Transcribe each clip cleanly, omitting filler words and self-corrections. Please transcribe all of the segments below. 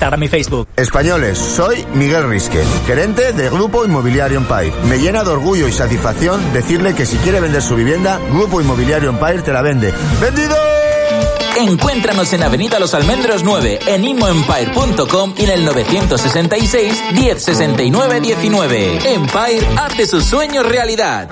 Instagram y Facebook. Españoles, soy Miguel Risque, gerente de Grupo Inmobiliario Empire. Me llena de orgullo y satisfacción decirle que si quiere vender su vivienda, Grupo Inmobiliario Empire te la vende. ¡Vendido! Encuéntranos en Avenida Los Almendros 9, en immoempire.com y en el 966 1069 19. Empire hace sus sueños realidad.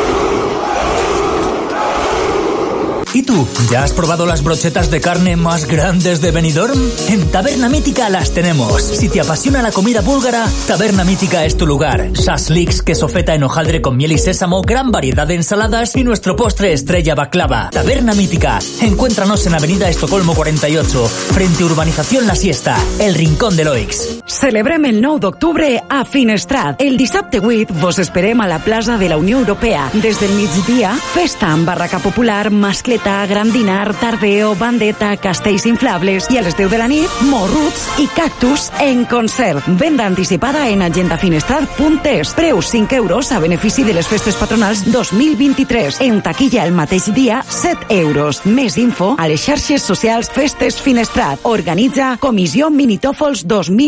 ¿Y tú? ¿Ya has probado las brochetas de carne más grandes de Benidorm? En Taberna Mítica las tenemos. Si te apasiona la comida búlgara, Taberna Mítica es tu lugar. Shashliks, queso feta en hojaldre con miel y sésamo, gran variedad de ensaladas y nuestro postre estrella baklava. Taberna Mítica. Encuéntranos en Avenida Estocolmo 48, frente a Urbanización La Siesta, el Rincón de l'Oix. Celebrem el 9 d'octubre a Finestrat. El dissabte 8 vos esperem a la plaça de la Unió Europea. Des del migdia, festa amb barraca popular, mascleta, gran dinar, tardeo, bandeta, castells inflables i a les 10 de la nit, morruts i cactus en concert. Venda anticipada en agendafinestrat.es. Preus 5 euros a benefici de les festes patronals 2023. En taquilla el mateix dia, 7 euros. Més info a les xarxes socials Festes Finestrat. Organitza Comissió Minitòfols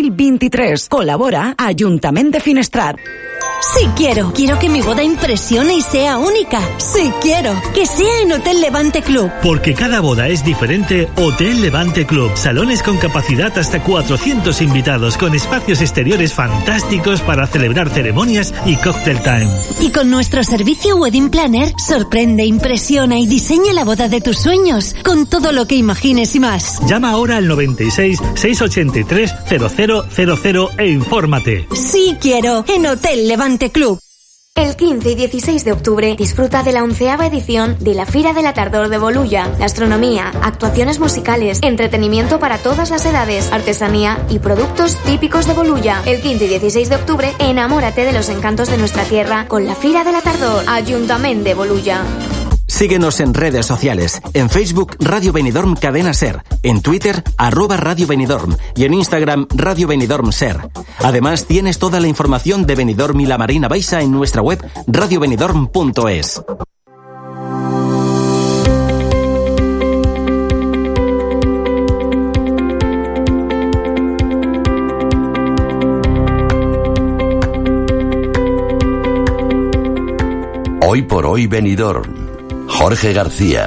2023. Col·labora Ajuntament de Finestrat. Sí quiero que mi boda impresione y sea única. Sí quiero que sea en Hotel Levante Club. Porque cada boda es diferente, Hotel Levante Club. Salones con capacidad hasta 400 invitados, con espacios exteriores fantásticos para celebrar ceremonias y cocktail time. Y con nuestro servicio Wedding Planner, sorprende, impresiona y diseña la boda de tus sueños, con todo lo que imagines y más. Llama ahora al 96 683 0000 e infórmate. Sí quiero en Hotel Levante Club. El 15 y 16 de octubre disfruta de la 11ª edición de la Fira de la Tardor de Bolulla. Gastronomía, actuaciones musicales, entretenimiento para todas las edades, artesanía y productos típicos de Bolulla. El 15 y 16 de octubre, enamórate de los encantos de nuestra tierra con la Fira de la Tardor. Ayuntamiento de Bolulla. Síguenos en redes sociales. En Facebook, Radio Benidorm Cadena Ser. En Twitter, @Radio Benidorm. Y en Instagram, Radio Benidorm Ser. Además, tienes toda la información de Benidorm y la Marina Baixa en nuestra web radiobenidorm.es. Hoy por hoy Benidorm. Jorge García.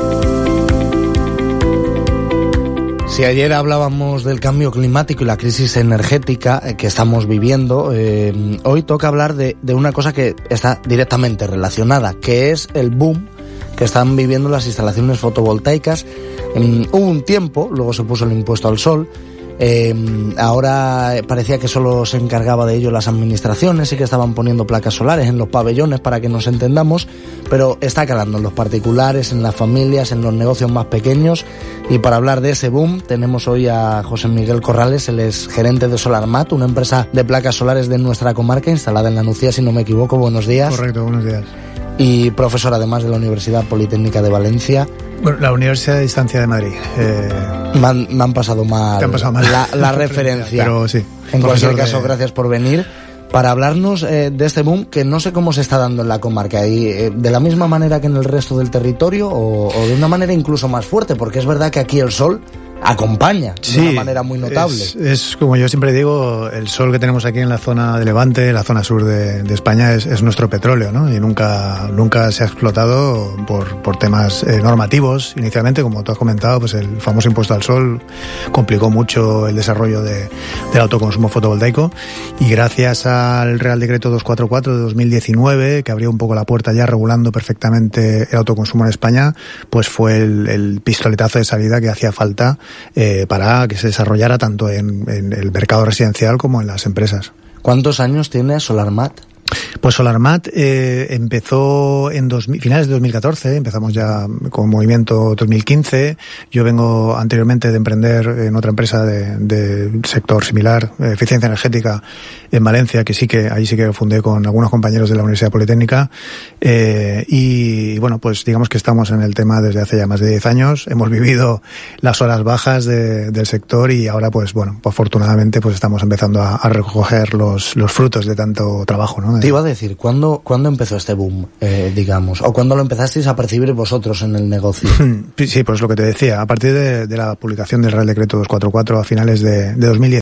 Si ayer hablábamos del cambio climático y la crisis energética que estamos viviendo, hoy toca hablar de una cosa que está directamente relacionada, que es el boom que están viviendo las instalaciones fotovoltaicas. Hubo un tiempo, luego se puso el impuesto al sol. Ahora parecía que solo se encargaba de ello las administraciones y que estaban poniendo placas solares en los pabellones para que nos entendamos, pero está calando en los particulares, en las familias, en los negocios más pequeños. Y para hablar de ese boom tenemos hoy a José Miguel Corrales. Él es gerente de Solarmat, una empresa de placas solares de nuestra comarca instalada en La Nucía, si no me equivoco. Buenos días. Correcto, buenos días. Y profesor además de la Universidad Politécnica de Valencia. Bueno, la Universidad de Distancia de Madrid. Me han pasado mal, la referencia. Pero sí. En cualquier caso, gracias por venir para hablarnos de este boom que no sé cómo se está dando en la comarca. Y de la misma manera que en el resto del territorio o de una manera incluso más fuerte, porque es verdad que aquí el sol acompaña de una manera muy notable. Es como yo siempre digo, el sol que tenemos aquí en la zona de Levante, la zona sur de España, es nuestro petróleo, ¿no? Y nunca se ha explotado por temas normativos. Inicialmente, como tú has comentado, pues el famoso impuesto al sol complicó mucho el desarrollo del autoconsumo fotovoltaico, y gracias al Real Decreto 244 de 2019, que abrió un poco la puerta ya regulando perfectamente el autoconsumo en España, pues fue el pistoletazo de salida que hacía falta para que se desarrollara tanto en el mercado residencial como en las empresas. ¿Cuántos años tiene Solarmat? Pues Solarmat empezó en finales de 2014, empezamos ya con movimiento 2015. Yo vengo anteriormente de emprender en otra empresa de sector similar, eficiencia energética, en Valencia, ahí sí que fundé con algunos compañeros de la Universidad Politécnica. Y bueno, pues digamos que estamos en el tema desde hace ya más de 10 años. Hemos vivido las horas bajas del sector y ahora pues bueno, afortunadamente pues estamos empezando a recoger los frutos de tanto trabajo, ¿no? Te iba a decir, ¿cuándo empezó este boom, digamos? ¿O cuándo lo empezasteis a percibir vosotros en el negocio? Sí, pues lo que te decía, a partir de la publicación del Real Decreto 244 a finales de 2010.